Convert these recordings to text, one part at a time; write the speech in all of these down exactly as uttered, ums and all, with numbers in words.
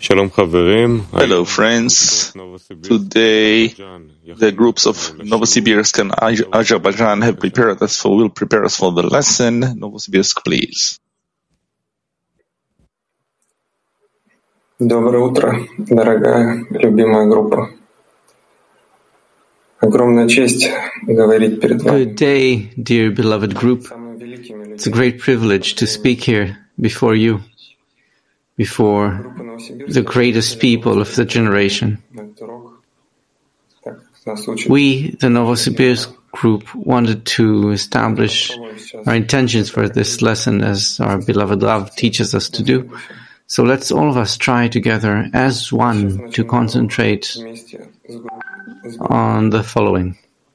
Hello friends, today the groups of Novosibirsk and Azerbaijan have prepared us for, will prepare us for the lesson. Novosibirsk, please. Доброе утро, дорогая, любимая группа. Огромная честь говорить перед вами. Good day, dear beloved group. It's a great privilege to speak here before you, before the greatest people of the generation. We, the Novosibirsk group, wanted to establish our intentions for this lesson as our beloved Rav teaches us to do. So let's all of us try together as one to concentrate on the following.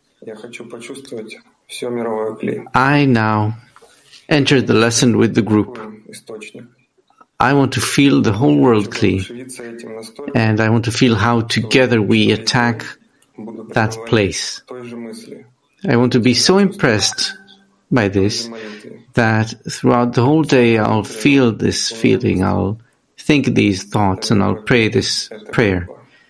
I now enter the lesson with the group. I want to feel the whole world Kli, and I want to feel how together we attack that place. I want to be so impressed by this that throughout the whole day I'll feel this feeling, I'll think these thoughts, and I'll pray this prayer.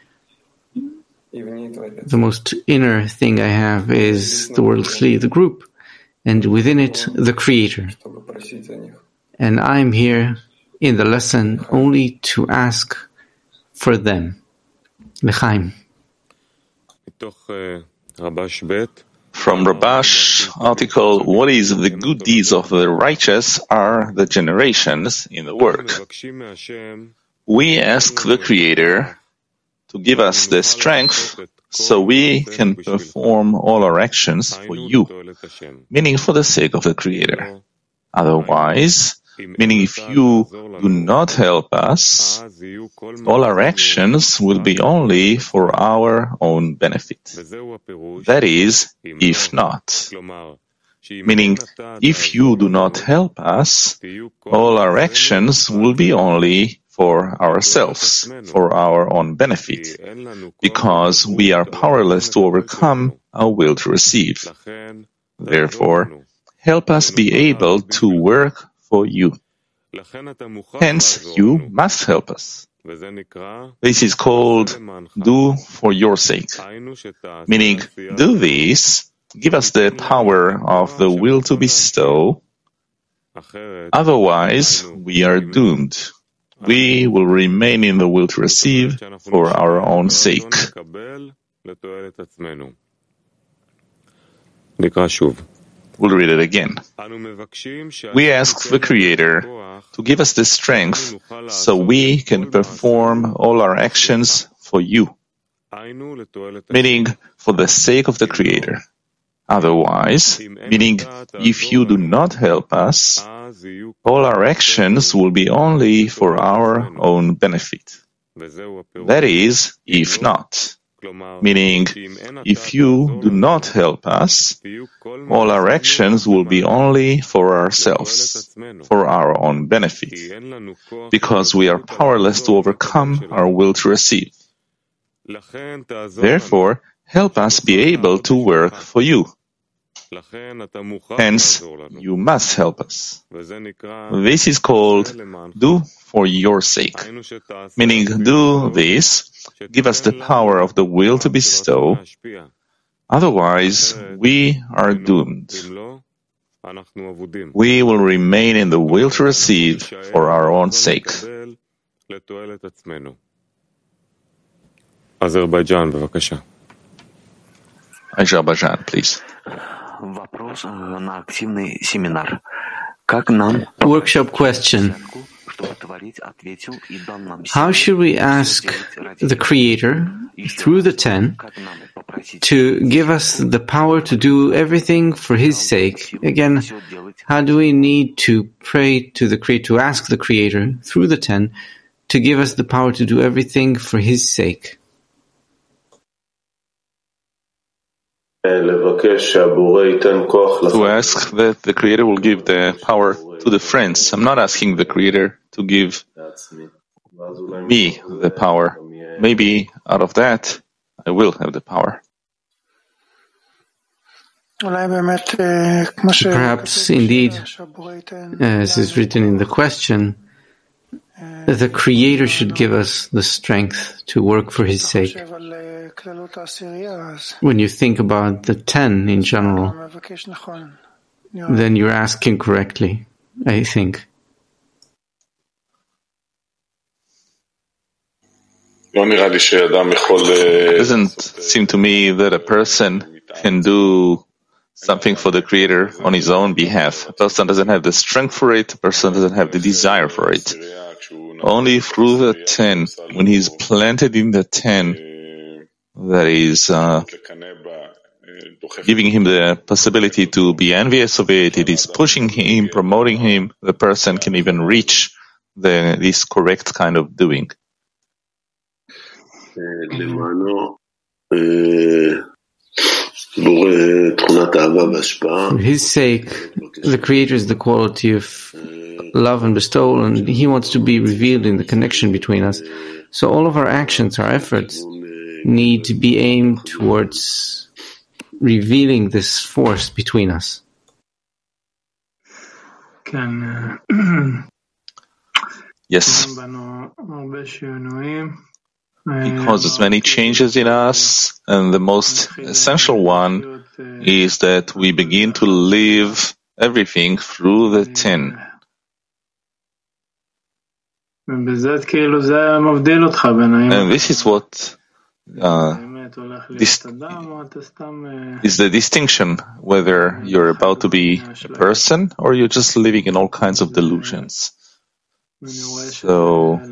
The most inner thing I have is the world Kli, the group, and within it, the Creator. And I'm here in the lesson only to ask for them. L'chaim. From Rabash article, what is the good deeds of the righteous are the generations in the work. We ask the Creator to give us the strength so we can perform all our actions for you, meaning for the sake of the Creator. Otherwise, meaning if you do not help us, all our actions will be only for our own benefit. That is, if not. Meaning, if you do not help us, all our actions will be only for ourselves, for our own benefit, because we are powerless to overcome our will to receive. Therefore, help us be able to work for you. Hence, you must help us. This is called do for your sake. Meaning, do this, give us the power of the will to bestow. Otherwise, we are doomed. We will remain in the will to receive for our own sake. We'll read it again. We ask the Creator to give us the strength so we can perform all our actions for you, meaning for the sake of the Creator. Otherwise, meaning if you do not help us, all our actions will be only for our own benefit. That is, if not. Meaning, if you do not help us, all our actions will be only for ourselves, for our own benefit, because we are powerless to overcome our will to receive. Therefore, help us be able to work for you. Hence, you must help us. This is called do for your sake, meaning do this, give us the power of the will to bestow, otherwise we are doomed. We will remain in the will to receive for our own sake. Azerbaijan, Azerbaijan, please. Workshop question. How should we ask the Creator, through the ten, to give us the power to do everything for His sake? Again, how do we need to pray to the Creator, to ask the Creator, through the ten, to give us the power to do everything for His sake? To ask that the Creator will give the power to the friends. I'm not asking the Creator to give me the power. Maybe out of that, I will have the power. Perhaps indeed, as is written in the question, The Creator should give us the strength to work for His sake. When you think about the ten in general, then you're asking correctly, I think. It doesn't seem to me that a person can do something for the Creator on his own behalf. A person doesn't have the strength for it, a person doesn't have the desire for it. Only through the ten, when he's planted in the ten, that is uh, giving him the possibility to be envious of it, it is pushing him, promoting him, the person can even reach the, this correct kind of doing. For His sake, the Creator is the quality of love and bestowal, and He wants to be revealed in the connection between us. So all of our actions, our efforts, need to be aimed towards revealing this force between us. Yes. He causes many changes in us, and the most essential one is that we begin to live everything through the ten. And this is what uh, this is the distinction, whether you're about to be a person or you're just living in all kinds of delusions. So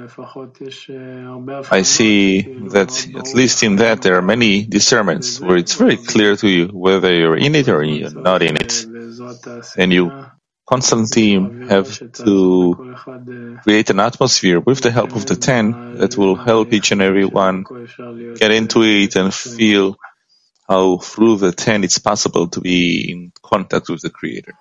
I see that at least in that there are many discernments where it's very clear to you whether you're in it or you're not in it. And you constantly have to create an atmosphere with the help of the ten that will help each and every one get into it and feel how through the ten it's possible to be in contact with the Creator.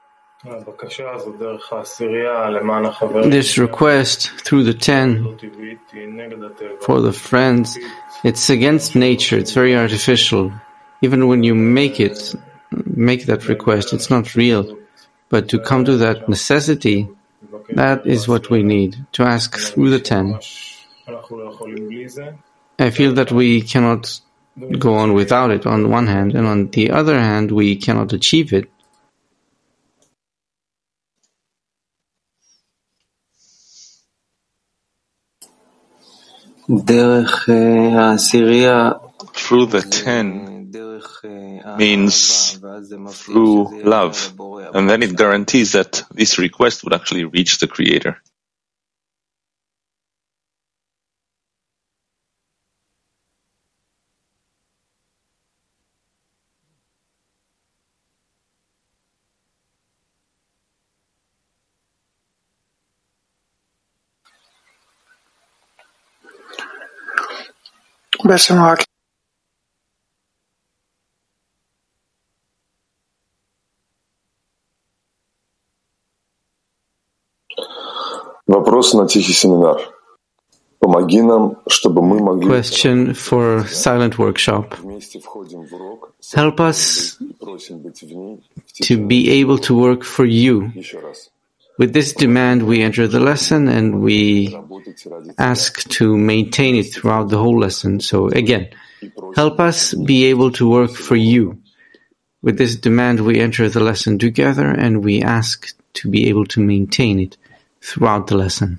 This request through the ten for the friends, it's against nature, it's very artificial. Even when you make it, make that request, it's not real. But to come to that necessity, that is what we need, to ask through the ten. I feel that we cannot go on without it on one hand, and on the other hand, we cannot achieve it. Through the ten means through love, and then it guarantees that this request would actually reach the Creator. Вопрос на тихий семинар. Помоги нам, чтобы мы могли... Question for silent workshop. Help us to be able to work for you. With this demand, we enter the lesson and we ask to maintain it throughout the whole lesson. So again, help us be able to work for you. With this demand, we enter the lesson together and we ask to be able to maintain it throughout the lesson.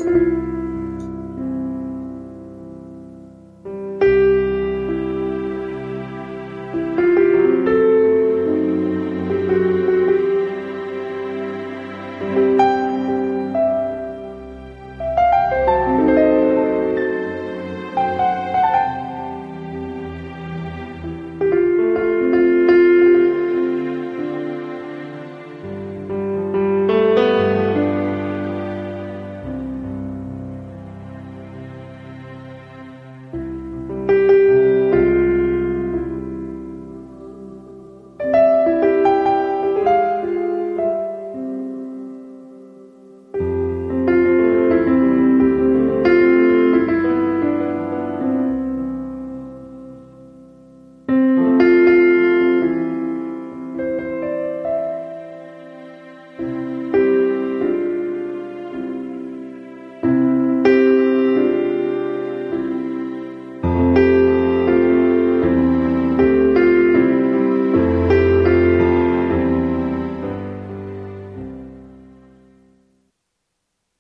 нас.